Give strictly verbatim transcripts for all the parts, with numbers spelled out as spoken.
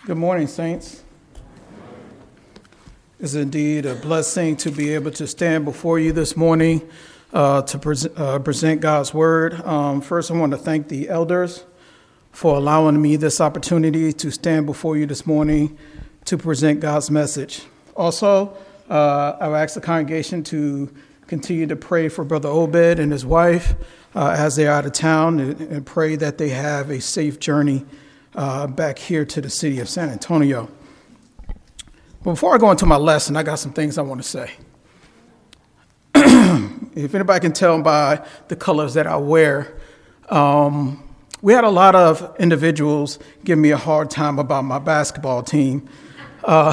Good morning, saints. It's indeed a blessing to be able to stand before you this morning uh, to pre- uh, present God's word. Um, first, I want to thank the elders for allowing me this opportunity to stand before you this morning to present God's message. Also, uh, I've asked the congregation to continue to pray for Brother Obed and his wife uh, as they are out of town and, and pray that they have a safe journey Uh, back here to the city of San Antonio. But before I go into my lesson, I got some things I want to say. If anybody can tell by the colors that I wear, um, we had a lot of individuals give me a hard time about my basketball team uh,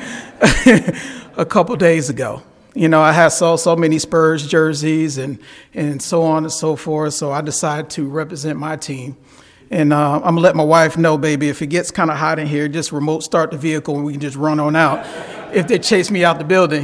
a couple days ago. You know, I had so so many Spurs jerseys and and so on and so forth, so I decided to represent my team. And uh, I'm going to let my wife know, baby, if it gets kind of hot in here, just remote start the vehicle and we can just run on out if they chase me out the building.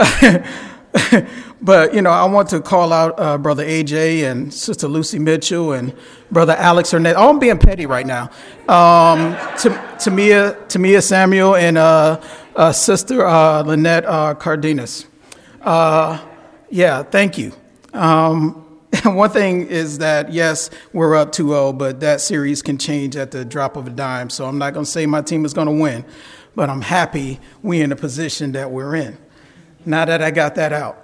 But, you know, I want to call out uh, Brother A J and Sister Lucy Mitchell and Brother Alex Hernandez. Oh, I'm being petty right now. Um, Tamia, Tamia Samuel and uh, uh, Sister uh, Lynette uh, Cardenas. Uh, yeah, thank you. Um One thing is that, yes, we're up two oh, but that series can change at the drop of a dime. So I'm not going to say my team is going to win, but I'm happy we're in the position that we're in. Now that I got that out.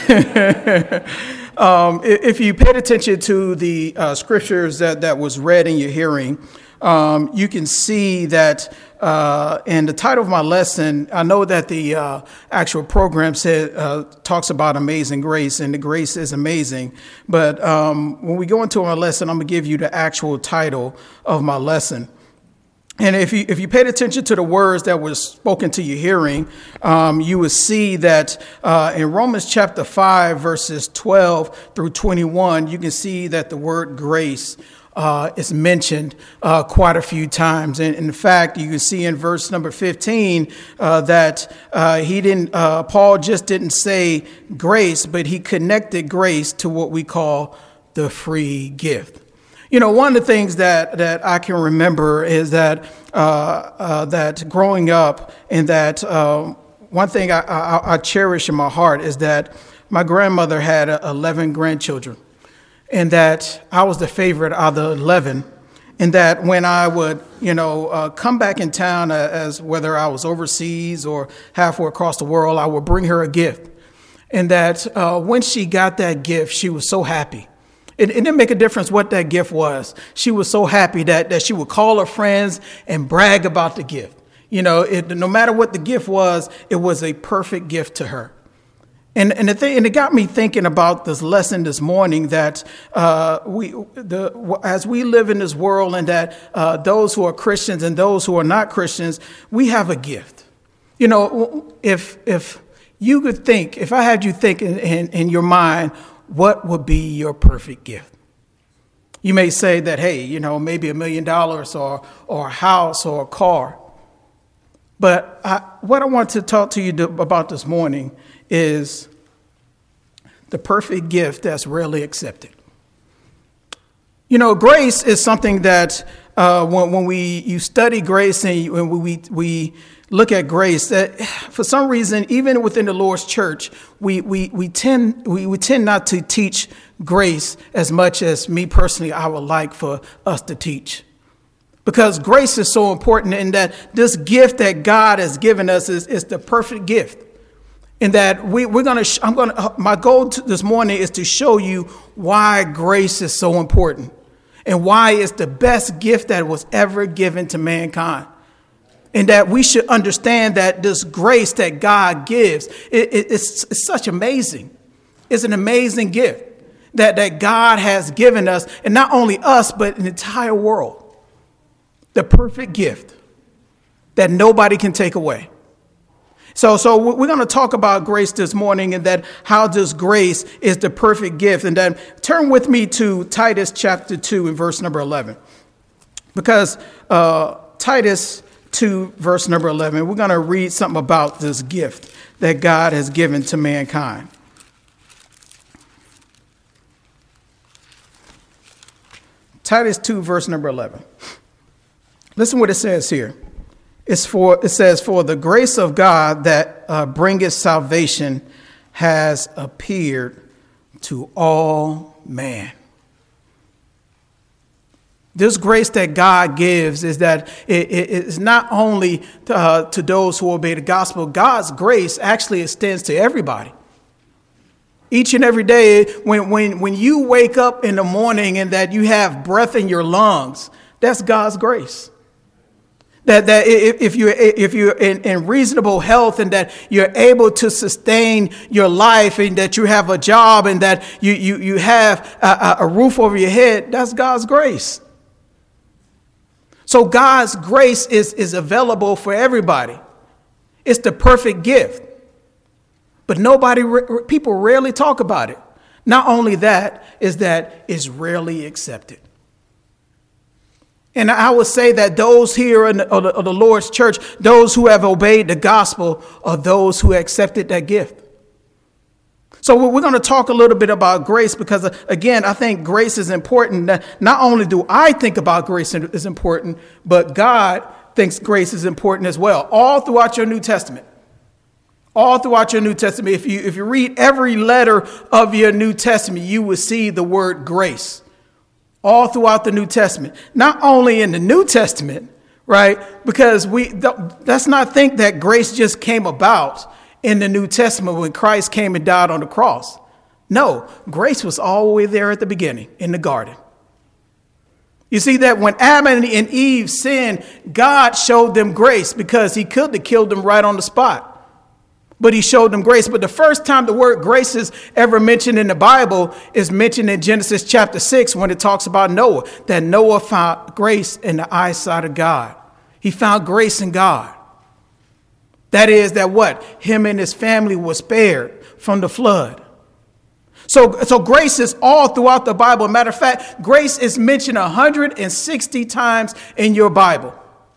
um, if you paid attention to the uh, scriptures that, that was read in your hearing, um, you can see that uh, in the title of my lesson, I know that the uh, actual program said uh, talks about amazing grace, and the grace is amazing. But um, when we go into my lesson, I'm going to give you the actual title of my lesson. And if you if you paid attention to the words that were spoken to your hearing, um, you would see that uh, in Romans chapter five, verses twelve through twenty-one, you can see that the word grace Uh, is mentioned uh, quite a few times. And in fact, you can see in verse number fifteen uh, that uh, he didn't, uh, Paul just didn't say grace, but he connected grace to what we call the free gift. You know, one of the things that, that I can remember is that uh, uh, that growing up, and that uh, one thing I, I, I cherish in my heart is that my grandmother had eleven grandchildren. And that I was the favorite out of the eleven, and that when I would, you know, uh, come back in town, uh, as whether I was overseas or halfway across the world, I would bring her a gift. And that uh, when she got that gift, she was so happy. It, it didn't make a difference what that gift was. She was so happy that, that she would call her friends and brag about the gift. You know, it, no matter what the gift was, it was a perfect gift to her. And and, the thing, and it got me thinking about this lesson this morning, that uh, we the as we live in this world, and that uh, those who are Christians and those who are not Christians, we have a gift. You know, if if you could think, if I had you think in, in, in your mind, what would be your perfect gift? You may say that, hey, you know, maybe a million dollars or or a house or a car. But I, what I want to talk to you about this morning is the perfect gift that's rarely accepted. You know, grace is something that uh, when, when we you study grace and when we we look at grace, that for some reason, even within the Lord's church, we we we tend we, we tend not to teach grace as much as me personally I would like for us to teach. Because grace is so important, in that this gift that God has given us is, is the perfect gift. And that we, we're going to, I'm going to, my goal to this morning is to show you why grace is so important and why it's the best gift that was ever given to mankind. And that we should understand that this grace that God gives, it, it, it's, it's such amazing. It's an amazing gift that, that God has given us, and not only us, but the entire world. The perfect gift that nobody can take away. So, so we're going to talk about grace this morning, and that how this grace is the perfect gift. And then turn with me to Titus chapter two and verse number eleven, because uh, Titus two verse number eleven, we're going to read something about this gift that God has given to mankind. Titus two verse number eleven. Listen what it says here. It's for, it says, for the grace of God that uh, bringeth salvation has appeared to all man. This grace that God gives is that it, it, it's not only to, uh, to those who obey the gospel. God's grace actually extends to everybody. Each and every day, when, when, when you wake up in the morning and that you have breath in your lungs, that's God's grace. That, that if you're, if you're in, in reasonable health and that you're able to sustain your life and that you have a job and that you, you, you have a, a roof over your head, that's God's grace. So God's grace is, is available for everybody. It's the perfect gift. But nobody, people rarely talk about it. Not only that, is that it's rarely accepted. And I would say that those here in the, of the, of the Lord's church, those who have obeyed the gospel, are those who accepted that gift. So we're going to talk a little bit about grace because, again, I think grace is important. Not only do I think about grace is important, but God thinks grace is important as well. All throughout your New Testament. All throughout your New Testament. If you, if you read every letter of your New Testament, you will see the word grace. All throughout the New Testament. Not only in the New Testament, right? Because we let's not think that grace just came about in the New Testament when Christ came and died on the cross. No, grace was all the way there at the beginning in the garden. You see that when Adam and Eve sinned, God showed them grace because he could have killed them right on the spot. But he showed them grace. But the first time the word grace is ever mentioned in the Bible is mentioned in Genesis chapter six when it talks about Noah, that Noah found grace in the eyesight of God. He found grace in God. That is that what? Him and his family was spared from the flood. So, so grace is all throughout the Bible. Matter of fact, grace is mentioned one hundred sixty times in your Bible.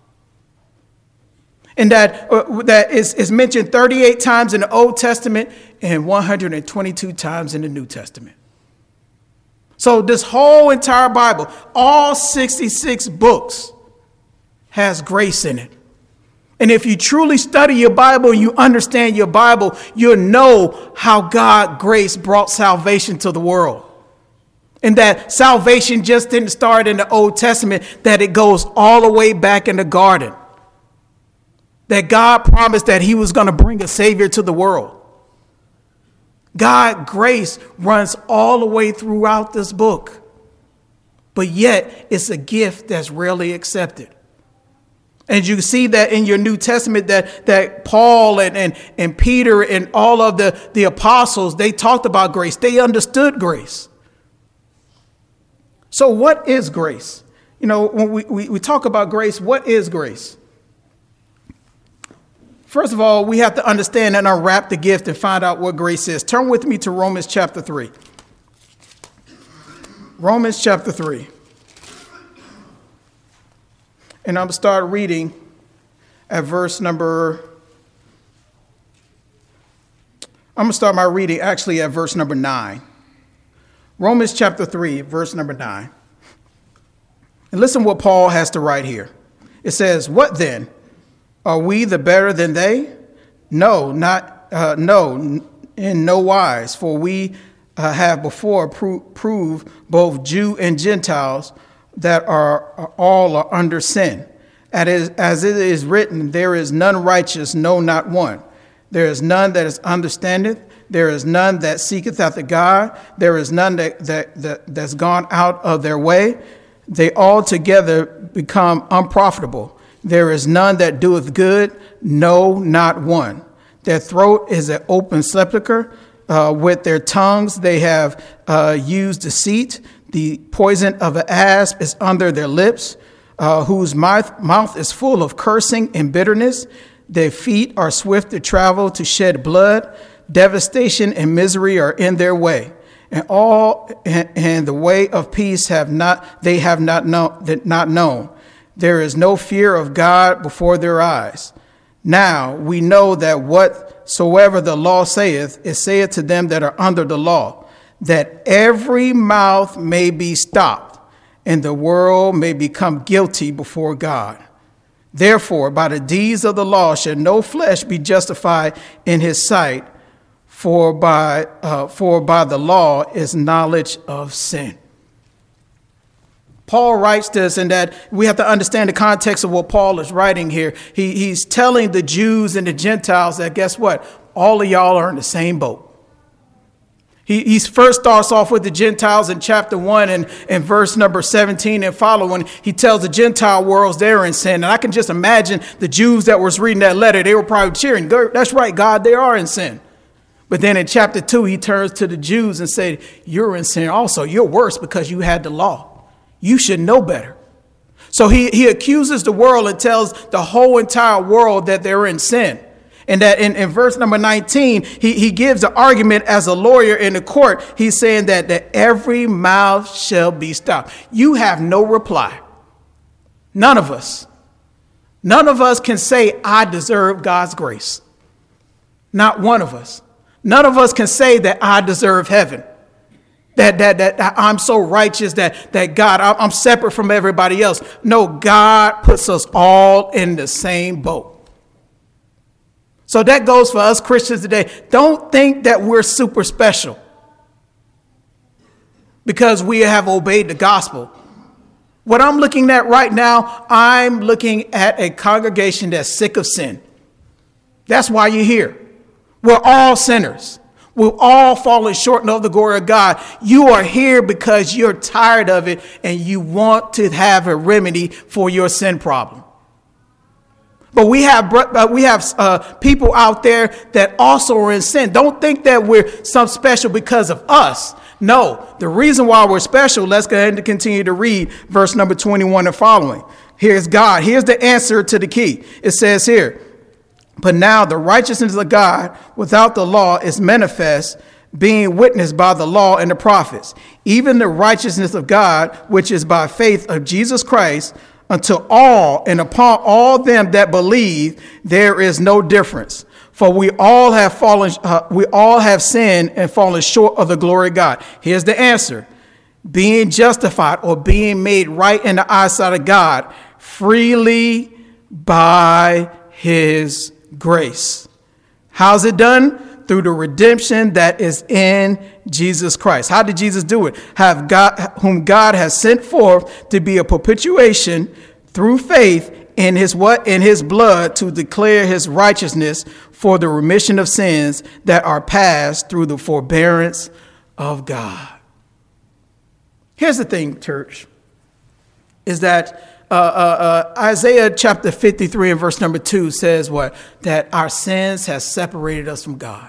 And that, uh, that is, is mentioned thirty-eight times in the Old Testament and one hundred twenty-two times in the New Testament. So this whole entire Bible, all sixty-six books, has grace in it. And if you truly study your Bible and you understand your Bible, you'll know how God grace brought salvation to the world. And that salvation just didn't start in the Old Testament, that it goes all the way back in the garden. That God promised that he was going to bring a savior to the world. God grace runs all the way throughout this book. But yet it's a gift that's rarely accepted. And you see that in your New Testament that, that Paul and, and, and Peter and all of the, the apostles, they talked about grace. They understood grace. So what is grace? You know, when we, we, we talk about grace, what is grace? First of all, we have to understand and unwrap the gift and find out what grace is. Turn with me to Romans chapter three. Romans chapter three. And I'm going to start reading at verse number, I'm going to start my reading actually at verse number nine. Romans chapter three, verse number nine. And listen what Paul has to write here. It says, what then? Are we the better than they? No, not, uh, no, in no wise. For we uh, have before pro- proved both Jew and Gentiles that are, are all are under sin. As, as it is written, there is none righteous, no, not one. There is none that is understandeth. There is none that seeketh after God. There is none that, that, that that's gone out of their way. They all together become unprofitable. There is none that doeth good, no, not one. Their throat is an open sepulchre. Uh, with their tongues they have uh, used deceit. The poison of an asp is under their lips, uh, whose mouth, mouth is full of cursing and bitterness. Their feet are swift to travel, to shed blood. Devastation and misery are in their way. And all and, and the way of peace have not they have not known not known. There is no fear of God before their eyes. Now we know that whatsoever the law saith, it saith to them that are under the law, that every mouth may be stopped, and the world may become guilty before God. Therefore, by the deeds of the law shall no flesh be justified in his sight, for by uh, for by the law is knowledge of sin. Paul writes this, and that we have to understand the context of what Paul is writing here. He, he's telling the Jews and the Gentiles that, guess what? All of y'all are in the same boat. He, he first starts off with the Gentiles in chapter one and, and verse number seventeen and following. He tells the Gentile worlds they're in sin. And I can just imagine the Jews that was reading that letter, they were probably cheering. That's right, God, they are in sin. But then in chapter two, he turns to the Jews and said, you're in sin also. You're worse because you had the law. You should know better. So he, he accuses the world and tells the whole entire world that they're in sin. And that in, in verse number nineteen, he, he gives an argument as a lawyer in the court. He's saying that, that every mouth shall be stopped. You have no reply. None of us. None of us can say, I deserve God's grace. Not one of us. None of us can say that I deserve heaven. That, that, that I'm so righteous that, that God, I'm separate from everybody else. No, God puts us all in the same boat. So that goes for us Christians today. Don't think that we're super special because we have obeyed the gospel. What I'm looking at right now, I'm looking at a congregation that's sick of sin. That's why you're here. We're all sinners. We're all falling short of the glory of God. You are here because you're tired of it and you want to have a remedy for your sin problem. But we have we have uh, people out there that also are in sin. Don't think that we're some special because of us. No, the reason why we're special, let's go ahead and continue to read verse number twenty-one and following. Here's God. Here's the answer to the key. It says here, but now the righteousness of God without the law is manifest, being witnessed by the law and the prophets, even the righteousness of God, which is by faith of Jesus Christ, unto all and upon all them that believe, there is no difference. For we all have fallen, uh, we all have sinned and fallen short of the glory of God. Here's the answer. Being justified or being made right in the eyesight of God freely by his grace. How's it done? Through the redemption that is in Jesus Christ. How did Jesus do it? Have God, whom God has sent forth to be a propitiation through faith in his what? In his blood, to declare his righteousness for the remission of sins that are past through the forbearance of God. Here's the thing, church, is that Uh, uh, uh, Isaiah chapter fifty-three and verse number two says what? That our sins has separated us from God.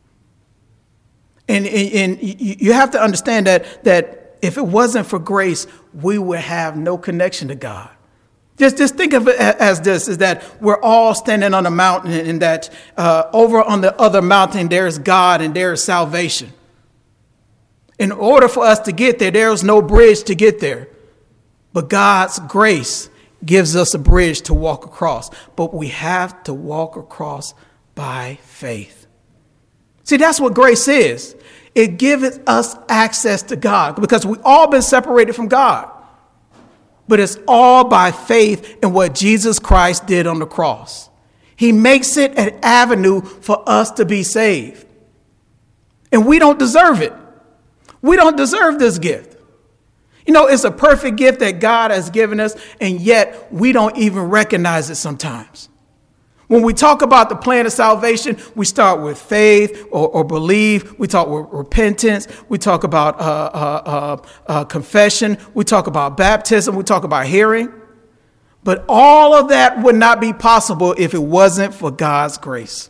And, and, and you have to understand that, that if it wasn't for grace, we would have no connection to God. Just, just think of it as this, is that we're all standing on a mountain and that uh, over on the other mountain, there's God and there is salvation. In order for us to get there, there's no bridge to get there. But God's grace gives us a bridge to walk across. But we have to walk across by faith. See, that's what grace is. It gives us access to God because we've all been separated from God. But it's all by faith in what Jesus Christ did on the cross. He makes it an avenue for us to be saved. And we don't deserve it. We don't deserve this gift. You know, it's a perfect gift that God has given us, and yet we don't even recognize it sometimes. When we talk about the plan of salvation, we start with faith or, or belief. We talk with repentance. We talk about uh, uh, uh, uh, confession. We talk about baptism. We talk about hearing. But all of that would not be possible if it wasn't for God's grace.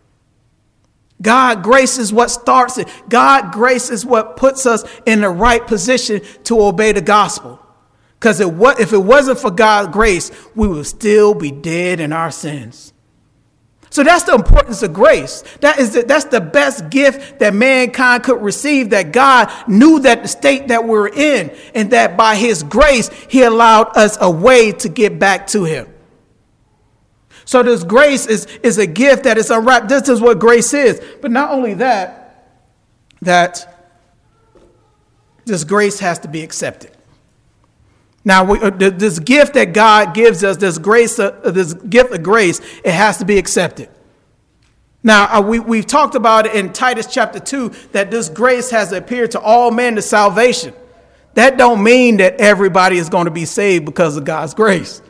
God grace is what starts it. God grace is what puts us in the right position to obey the gospel. Because it, if it wasn't for God's grace, we would still be dead in our sins. So that's the importance of grace. That is the, that's the best gift that mankind could receive, that God knew that the state that we're in, and that by his grace, he allowed us a way to get back to him. So this grace is, is a gift that is unwrapped. This is what grace is. But not only that, that this grace has to be accepted. Now, we, uh, this gift that God gives us, this grace, uh, this gift of grace, it has to be accepted. Now, uh, we, we've talked about it in Titus chapter two, that this grace has appeared to all men to salvation. That don't mean that everybody is going to be saved because of God's grace.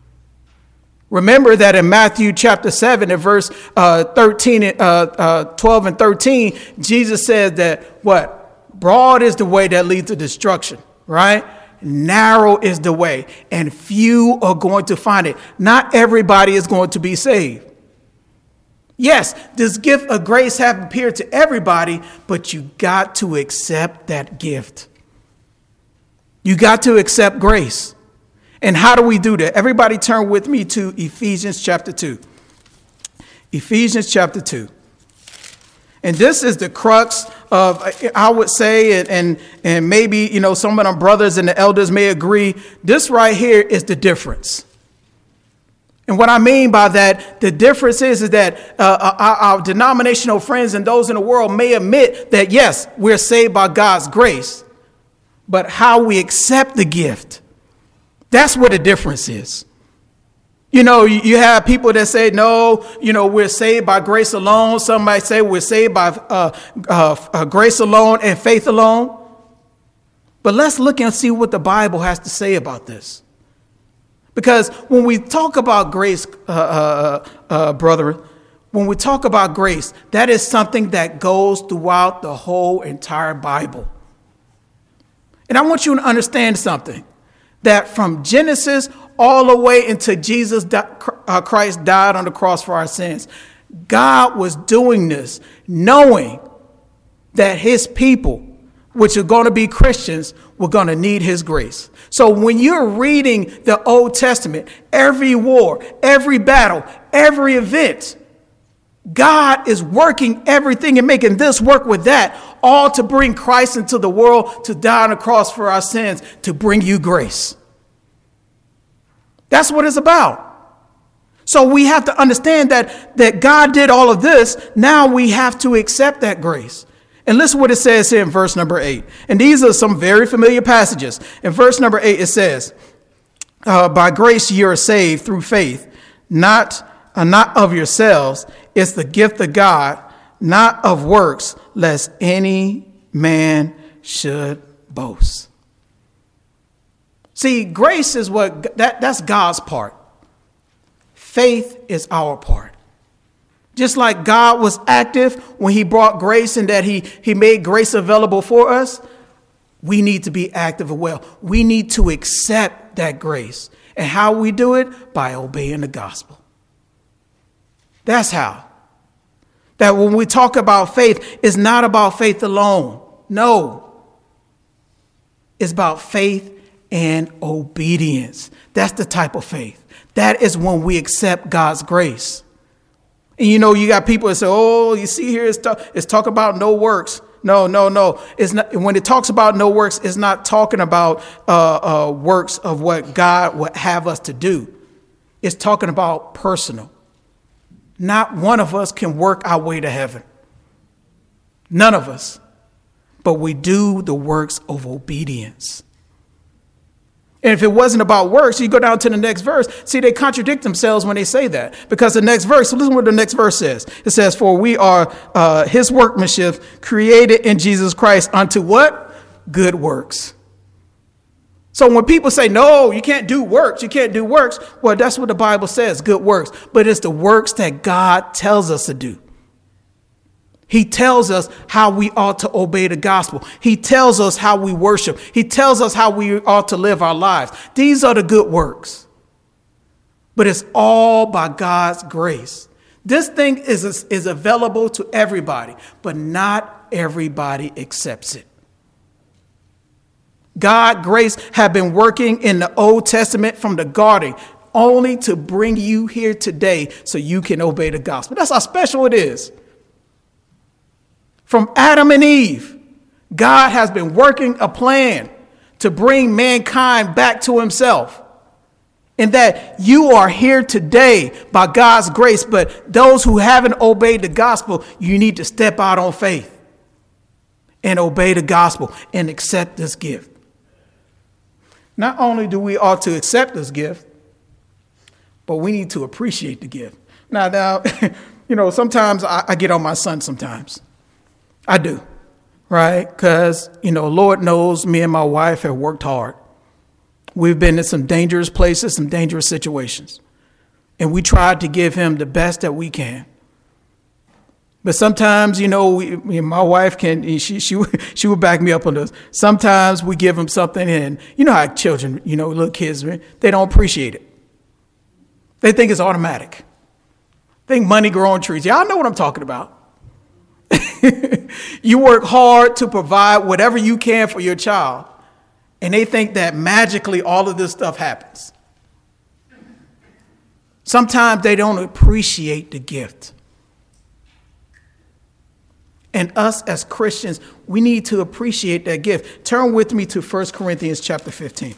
Remember that in Matthew chapter seven, in verse uh, thirteen, uh, uh, twelve and thirteen, Jesus says that what? Broad is the way that leads to destruction, right? Narrow is the way, and few are going to find it. Not everybody is going to be saved. Yes, this gift of grace have appeared to everybody, but you got to accept that gift. You got to accept grace. And how do we do that? Everybody turn with me to Ephesians chapter two. Ephesians chapter two. And this is the crux of, I would say, and, and, and maybe, you know, some of our brothers and the elders may agree, this right here is the difference. And what I mean by that, the difference is, is that uh, our, our denominational friends and those in the world may admit that, yes, we're saved by God's grace, but how we accept the gift, that's where the difference is. You know, you, you have people that say, no, you know, we're saved by grace alone. Some might say we're saved by uh, uh, uh, grace alone and faith alone. But let's look and see what the Bible has to say about this. Because when we talk about grace, uh, uh, uh, brother, when we talk about grace, that is something that goes throughout the whole entire Bible. And I want you to understand something, that from Genesis all the way into Jesus uh, Christ died on the cross for our sins, God was doing this knowing that his people, which are going to be Christians, were going to need his grace. So when you're reading the Old Testament, every war, every battle, every event, God is working everything and making this work with that, all to bring Christ into the world, to die on the cross for our sins, to bring you grace. That's what it's about. So we have to understand that, that God did all of this. Now we have to accept that grace. And listen what it says here in verse number eight. And these are some very familiar passages. In verse number eight, it says, uh, by grace you are saved through faith, not, uh, not of yourselves. It's the gift of God, not of works, lest any man should boast. See, grace is what that, that's God's part. Faith is our part. Just like God was active when he brought grace and that he, he made grace available for us, we need to be active as well. We need to accept that grace. And how we do it? By obeying the gospel. That's how. That when we talk about faith, it's not about faith alone. No. It's about faith and obedience. That's the type of faith. That is when we accept God's grace. And you know, you got people that say, oh, you see here, it's, talk, it's talk about no works. No, no, no. It's not. When it talks about no works, it's not talking about uh, uh, works of what God would have us to do. It's talking about personal. Not one of us can work our way to heaven. None of us. But we do the works of obedience. And if it wasn't about works, you go down to the next verse. See, they contradict themselves when they say that. Because the next verse, so listen what the next verse says. It says, for we are uh, his workmanship, created in Jesus Christ unto what? Good works. So when people say, no, you can't do works, you can't do works. Well, that's what the Bible says, good works. But it's the works that God tells us to do. He tells us how we ought to obey the gospel. He tells us how we worship. He tells us how we ought to live our lives. These are the good works. But it's all by God's grace. This thing is, is available to everybody, but not everybody accepts it. God's grace have been working in the Old Testament from the garden only to bring you here today so you can obey the gospel. That's how special it is. From Adam and Eve, God has been working a plan to bring mankind back to himself. And that you are here today by God's grace, but those who haven't obeyed the gospel, you need to step out on faith and obey the gospel and accept this gift. Not only do we ought to accept this gift, but we need to appreciate the gift. Now, now, you know, sometimes I, I get on my son sometimes. I do, right? Because, you know, Lord knows me and my wife have worked hard. We've been in some dangerous places, some dangerous situations. And we tried to give him the best that we can. But sometimes, you know, we, me and my wife can, she, she, she would back me up on this. Sometimes we give them something and you know how children, you know, little kids, they don't appreciate it. They think it's automatic. They think money grow on trees. Y'all know what I'm talking about. You work hard to provide whatever you can for your child. And they think that magically all of this stuff happens. Sometimes they don't appreciate the gift. And us as Christians, we need to appreciate that gift. Turn with me to First Corinthians chapter fifteen.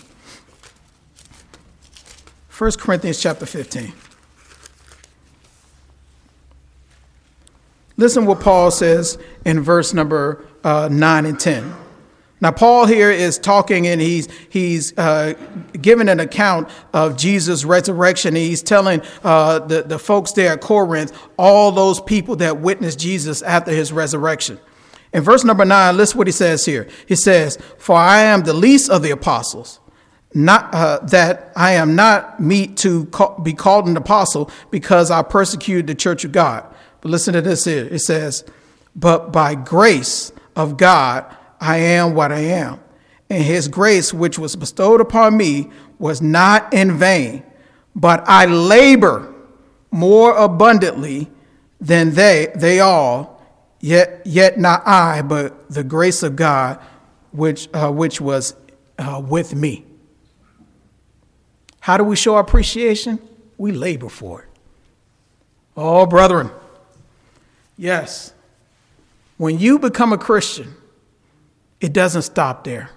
First Corinthians chapter fifteen. Listen what Paul says in verse number uh, nine and ten. Now, Paul here is talking and he's he's uh, giving an account of Jesus' resurrection. And he's telling uh, the, the folks there at Corinth, all those people that witnessed Jesus after his resurrection. In verse number nine, listen what he says here. He says, "For I am the least of the apostles, not uh, that I am not meet to call, be called an apostle because I persecuted the church of God." But listen to this here. It says, "But by grace of God, I am what I am. And his grace, which was bestowed upon me, was not in vain, but I labor more abundantly than they, they all, yet, yet not I, but the grace of God, which, uh, which was uh, with me." How do we show appreciation? We labor for it. Oh, brethren. Yes. When you become a Christian, it doesn't stop there.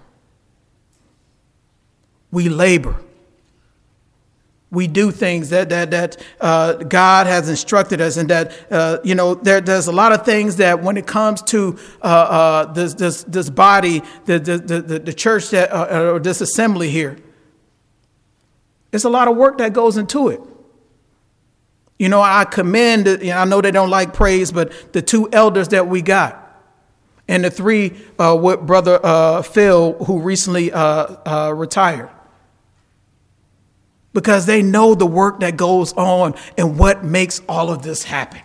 We labor. We do things that that that uh, God has instructed us, and that uh, you know there there's a lot of things that when it comes to uh, uh, this this this body, the the the, the church that uh, or this assembly here, there's a lot of work that goes into it. You know, I commend. You know, I know they don't like praise, but the two elders that we got. And the three, uh, with Brother uh, Phil, who recently uh, uh, retired. Because they know the work that goes on and what makes all of this happen.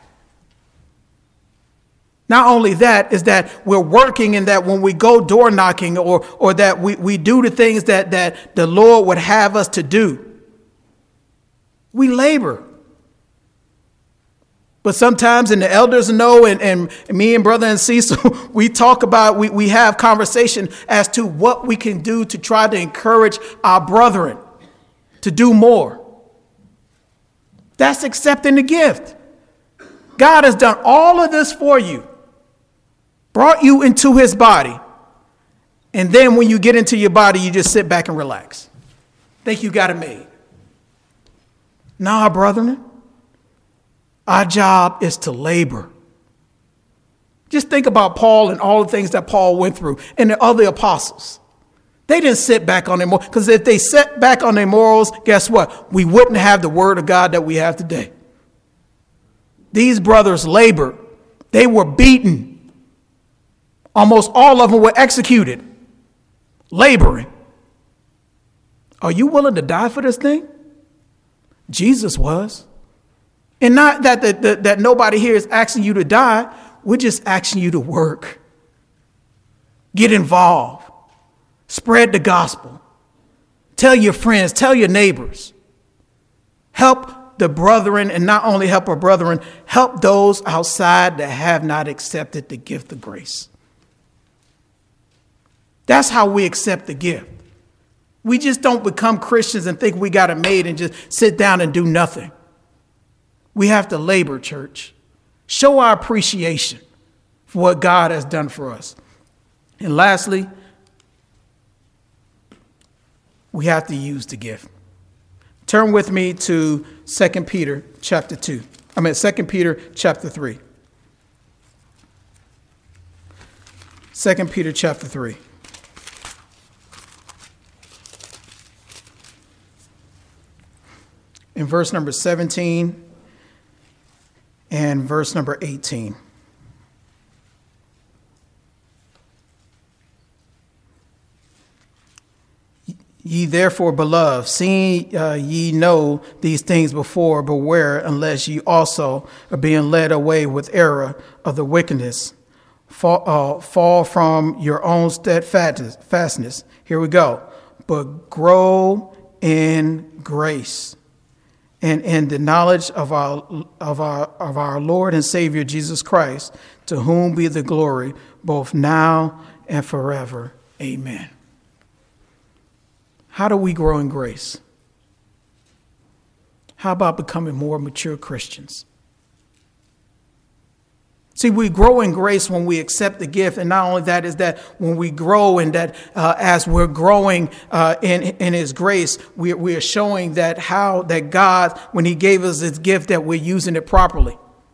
Not only that, is that we're working in that when we go door knocking or or that we, we do the things that, that the Lord would have us to do. We labor. But sometimes, and the elders know, and, and me and Brother and Cecil, we talk about, we, we have conversation as to what we can do to try to encourage our brethren to do more. That's accepting the gift. God has done all of this for you, brought you into his body. And then when you get into your body, you just sit back and relax. Think you got it made. Nah, brethren. Our job is to labor. Just think about Paul and all the things that Paul went through and the other apostles. They didn't sit back on their morals, because if they sat back on their morals, guess what? We wouldn't have the word of God that we have today. These brothers labored. They were beaten. Almost all of them were executed. Laboring. Are you willing to die for this thing? Jesus was. And not that the, the, that nobody here is asking you to die. We're just asking you to work. Get involved. Spread the gospel. Tell your friends. Tell your neighbors. Help the brethren, and not only help our brethren, help those outside that have not accepted the gift of grace. That's how we accept the gift. We just don't become Christians and think we got it made and just sit down and do nothing. We have to labor, church. Show our appreciation for what God has done for us. And lastly, we have to use the gift. Turn with me to Second Peter chapter two. I mean, Second Peter chapter three. Second Peter chapter three. in verse number seventeen and verse number eighteen. Ye therefore, beloved, seeing uh, ye know these things before, beware, unless ye also are being led away with error of the wickedness, fall, uh, fall from your own steadfastness. Here we go. But grow in grace and in the knowledge of our of our of our Lord and Savior Jesus Christ, to whom be the glory both now and forever. Amen. How do we grow in grace? How about becoming more mature Christians? See, we grow in grace when we accept the gift. And not only that, is that when we grow, and that uh, as we're growing uh, in, in his grace, we, we are showing that how that God, when he gave us his gift, that we're using it properly.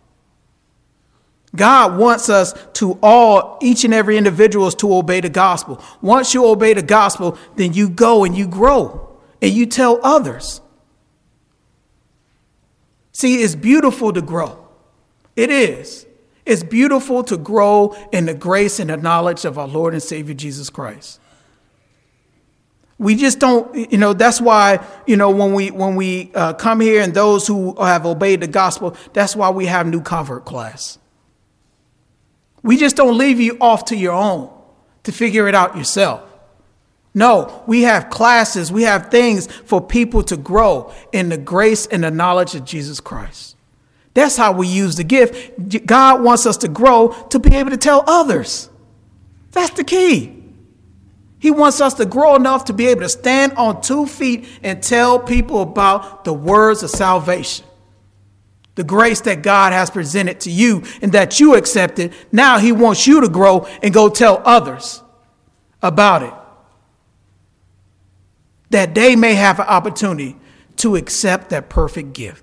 God wants us to all, each and every individual, is to obey the gospel. Once you obey the gospel, then you go and you grow and you tell others. See, it's beautiful to grow. It is. It's beautiful to grow in the grace and the knowledge of our Lord and Savior Jesus Christ. We just don't, you know, that's why, you know, when we when we uh, come here, and those who have obeyed the gospel, that's why we have new convert class. We just don't leave you off to your own to figure it out yourself. No, we have classes, we have things for people to grow in the grace and the knowledge of Jesus Christ. That's how we use the gift. God wants us to grow to be able to tell others. That's the key. He wants us to grow enough to be able to stand on two feet and tell people about the words of salvation. The grace that God has presented to you and that you accepted. Now he wants you to grow and go tell others about it, that they may have an opportunity to accept that perfect gift.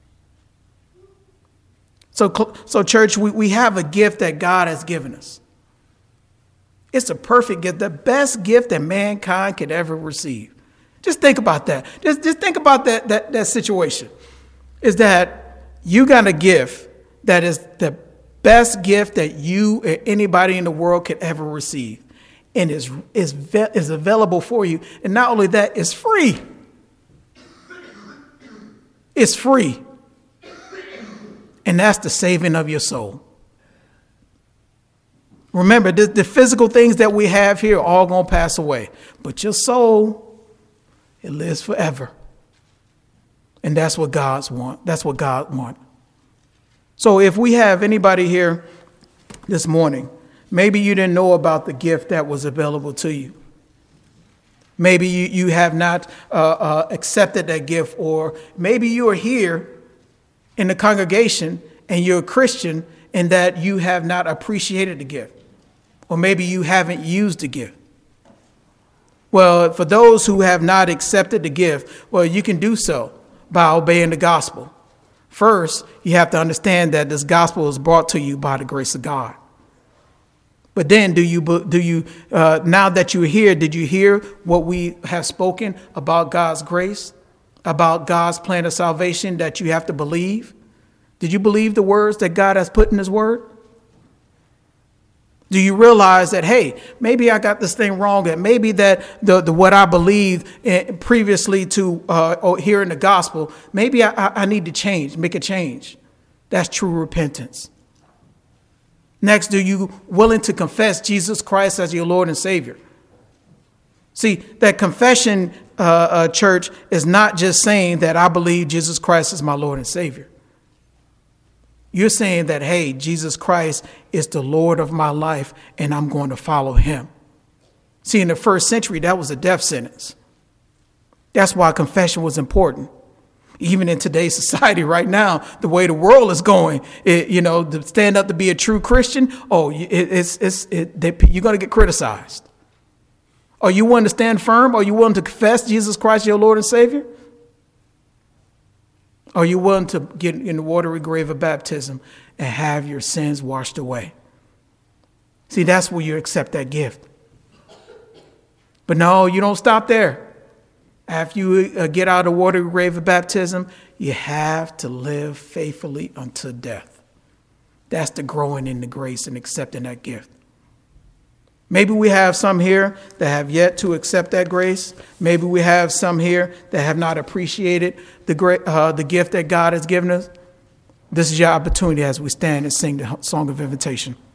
So, so church, we, we have a gift that God has given us. It's a perfect gift, the best gift that mankind could ever receive. Just think about that. Just, just think about that, that, that situation. Is that you got a gift that is the best gift that you or anybody in the world could ever receive, and is is is available for you. And not only that, it's free. It's free. And that's the saving of your soul. Remember, the, the physical things that we have here are all going to pass away, but your soul, it lives forever. And that's what God's want. That's what God wants. So if we have anybody here this morning, maybe you didn't know about the gift that was available to you. Maybe you, you have not uh, uh, accepted that gift, or maybe you are here in the congregation and you're a Christian and that you have not appreciated the gift, or maybe you haven't used the gift. Well, for those who have not accepted the gift, well, you can do so by obeying the gospel. First, you have to understand that this gospel is brought to you by the grace of God. But then do you, do you, uh, now that you're here, did you hear what we have spoken about God's grace, about God's plan of salvation that you have to believe? Did you believe the words that God has put in his word? Do you realize that, hey, maybe I got this thing wrong, and maybe that the, the what I believed previously to uh, hearing the gospel, maybe I, I need to change, make a change. That's true repentance. Next, do you willing to confess Jesus Christ as your Lord and Savior? See, that confession, uh, uh, church, is not just saying that I believe Jesus Christ is my Lord and Savior. You're saying that, hey, Jesus Christ is the Lord of my life and I'm going to follow him. See, in the first century, that was a death sentence. That's why confession was important. Even in today's society right now, the way the world is going, it, you know, to stand up to be a true Christian, oh, it, it's, it's, it, they, you're going to get criticized. Are you willing to stand firm? Are you willing to confess Jesus Christ, your Lord and Savior? Are you willing to get in the watery grave of baptism and have your sins washed away? See, that's where you accept that gift. But no, you don't stop there. After you uh, get out of the watery grave of baptism, You have to live faithfully unto death. That's the growing in the grace and accepting that gift. Maybe we have some here that have yet to accept that grace. Maybe we have some here that have not appreciated the great, uh, the gift that God has given us. This is your opportunity as we stand and sing the song of invitation.